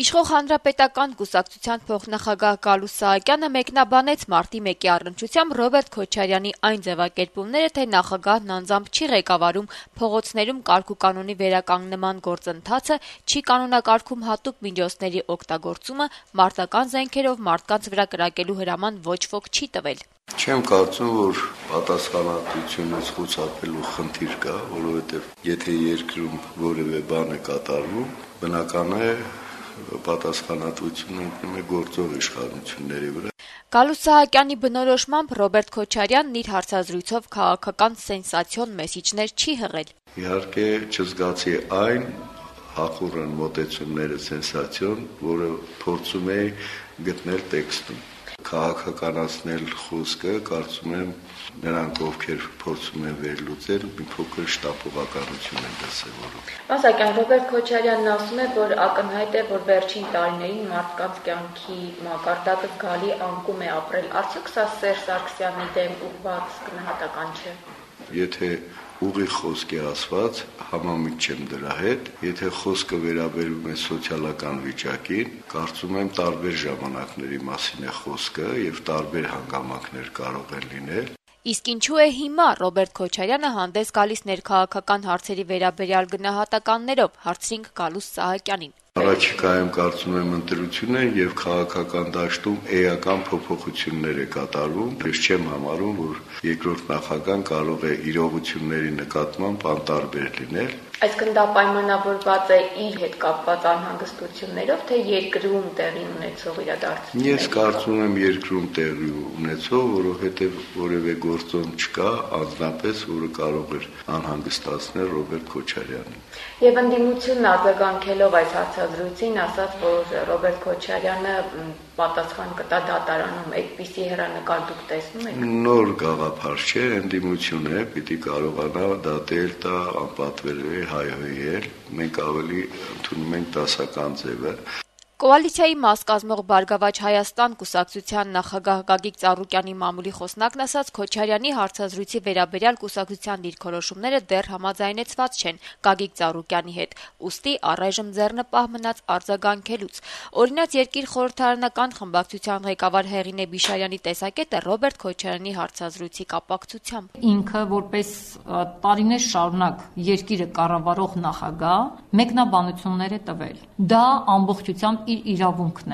Իշխող հանրապետական կուսակցության փոխնախագահ Գալուստ Սահակյանը մեկնաբանեց մարտի 1-ի առնչությամբ Ռոբերտ Քոչարյանի այն ձևակերպումները, թե նախագահն անձամբ չի ղեկավարում փողոցներում կարգուկանոնի վերականգնման գործընթացը, չի կանոնակարգում հատուկ միջոցների օգտագործումը, մարտական զենքերով մարդկանց վրա կրակելու հրաման ոչ ոք չի տվել։ Չեմ կարծում, որ պատասխանատվությունից խուսափելու խնդիր կա, որովհետև եթե երկրում որևէ բան է կատարվում, բնական է պատասխանատվությունը ընկնում է գործող իշխանությունների վրա։ Գալուստ Սահակյանի բնորոշմամբ Ռոբերտ Քոչարյանն իր հարցազրույցով քաղաքական սենսացիոն մեսիջներ չի հղել։ Իհարկե չզգացի այն հախուռն մոտեցումները սենսացիոն, որը փորձում էի գտնել տեքստում։ Քաղաքականացնել խոսքը, կարծում եմ, նրանք, ովքեր փորձում են վերլուծել, մի փոքր շտապողականություն են դասավորում։ Սակայն Ռոբերտ Քոչարյանն ասում է, որ ակնհայտ է, որ վերջին տարիներին մարդկանց կյանքի մակարդակը զգալի անկում է ապրել։ Արդյոք սա Սերժ Սարգսյանի դեմ ուղղված գնահատական չէ։ Եթե ուղի խոսք է ասված, համամիտ չեմ դրա հետ, եթե խոսքը վերաբերում է սոցիալական վիճակին, կարծում եմ տարբեր ժամանակների մասին է խոսքը եւ տարբեր հանգամանքներ կարող են լինել։ Իսկ ինչու է հիմա Ռոբերտ Քոչարյանը հանդես գալիս ներքաղաքական հարցերի վերաբերյալ գնահատականներով, հարցրինք Գալուստ Սահակյանին։ Առաջիկայում կարծում եմ ընտրություն են եւ քաղաքական դաշտում էական փոփոխություններ է կատարվում։ Ես չեմ համարում, որ երկրորդ նախագահան կարող է իրողությունների նկատմամբ անտարբեր լինել։ Այսինքն դա պայմանավորված է իր հետ կապված անհանգստություններով, թե երկրում տեղի ունեցող իրադարձություններով։ Ես կարծում եմ երկրում տեղի ունեցող, որովհետև որևէ գործոն չկա անձնապես, որը կարող էր անհանգստացնել Ռոբերտ Քոչարյանին։ Եվ ընդդիմությունն արձագանքելով այս հարցազրույցին ասաց, որ Ռոբերտ Քոչարյանը պատասխան կտա դատարանում, այդպիսի հեռանկար դուք տեսնում եք։ Նոր գաղափար չէ, ընդդիմություն է, պիտի կարողանա դատել տա, անպատվել հայհոյել, մենք ավելի ընդունում ենք դասական ձևը։ Կոալիցիայի մաս կազմող Բարգավաճ Հայաստան կուսակցության նախագահ Գագիկ Ծառուկյանի մամուլի խոսնակն ասաց, Քոչարյանի հարցազրույցի վերաբերյալ կուսակցության դիրքորոշումները դեռ համաձայնեցված չեն Գագիկ Ծառուկյանի հետ, ուստի առայժմ ձեռնպահ մնաց արձագանքելուց։ Օրինաց Երկիր խորհրդարանական խմբակցության ղեկավար Հեղինե Բիշարյանի տեսակետը Ռոբերտ Քոչարյանի հարցազրույցի կապակցությամբ։ Ինքը որպես տարիներ շարունակ երկիրը կառավարող նախագահ մեկնաբանություններ է տվել։ Դա ամբողջությամբ իր իրավունքն է։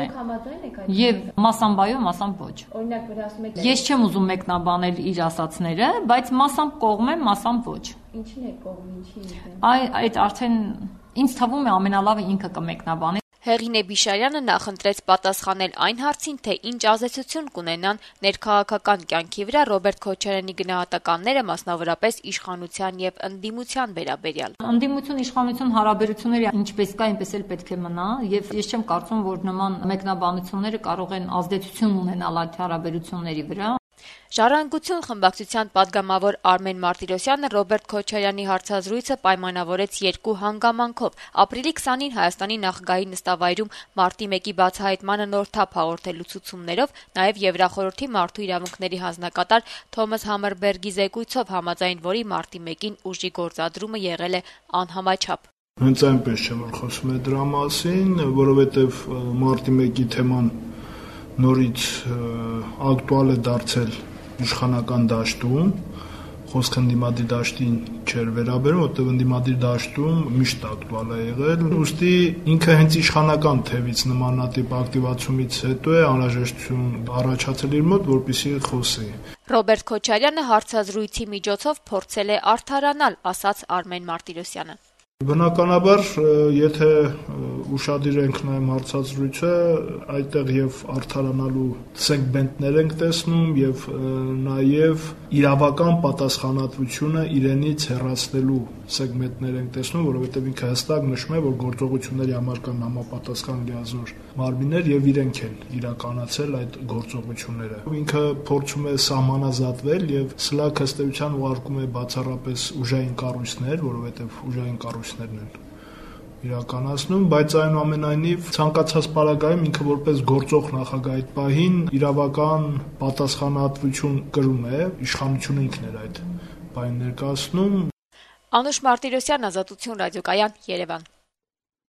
Եվ մասամբ մասամբ ոչ։ Օրինակ որ ասում եք Ես չեմ ուզում մեկնաբանել իր ասացները, բայց մասամբ կողմ եմ, մասամբ ոչ։ Ինչին է կողմ, ինչի՞։ Այդ արդեն ինձ թվում է ամենալավը ինքը կմեկնաբանի։ Հեղինե Բիշարյանը նախընտրեց պատասխանել այն հարցին, թե ինչ ազդեցություն կունենան ներքաղաքական կյանքի վրա Ռոբերտ Քոչարյանի գնահատականները, մասնավորապես իշխանության եւ ընդդիմության վերաբերյալ։ Ընդդիմություն-իշխանություն հարաբերությունները ինչպես կա, այնպես էլ պետք է մնա, եւ ես չեմ կարծում, որ նման մեկնաբանությունները կարող են ազդեցություն ունենալ այդ հարաբերությունների վրա։ Ժառանգություն խմբակցության падգամավոր Արմեն Մարտիրոսյանը Ռոբերտ Քոչարյանի հարցազրույցը պայմանավորեց երկու հանգամանքով։ Ապրիլի 20-ին Հայաստանի նախագահի նստավայրում մարտի 1-ի բացահայտմանը նոր թափ հաղորդելու ցուցումներով, նաև Եվրախորհրդի մարդու իրավունքների հանձնակատար Թոմաս Համերբերգի զեկույցով, համաձայն որի մարտի 1-ին ուժի գործադրումը եղել է անհամաչափ։ Հենց այնպես չէ, որ խոսում է դրա մասին, որովհետև մարտի 1-ի թեման նորից ակտուալ է դարձել իշխանական դաշտում, խոսքը ընդդիմադիր դաշտին չէր վերաբերում, որտեղ ընդդիմադիր դաշտում միշտ ակտուալ է եղել, ուստի ինքը հենց իշխանական թևից նմանատիպ ակտիվացումից հետո է անհրաժեշտություն առաջացել իր մոտ, որպեսզի խոսի։ Ռոբերտ Քոչարյանը հարցազրույցի միջոցով փորձել է արդարանալ, ասաց Արմեն Մարտիրոսյանը։ Բնականաբար, եթե ուշադիր ենք նայում հարցազրույցը, այդտեղ եւ արդարանալու սեգմենտներ ենք տեսնում եւ նաեւ իրավական պատասխանատվությունը իրենից հեռացնելու սեգմենտներ ենք տեսնում, որովհետեւ ինքը հստակ նշում է, որ գործողությունների համար կան համապատասխան լիազոր մարմիններ եւ իրենք են իրականացել այդ գործողությունները։ Ինքը փորձում է սահմանազատվել եւ սլաք հստեյության ուղարկում է բացառապես ուժային կառույցներ, որովհետեւ ուժային կառույցներն են իրականացնում, բայց այնուամենայնիվ ցանկացած պարագայում ինքը որպես գործող նախագահ այդ պահին իրավական պատասխանատվություն կրում է, իշխանությունը ինքն էր այդ բանը ներկայացնում։ Անուշ Մարտիրոսյան, Ազատություն ռադիոկայան, Երևան։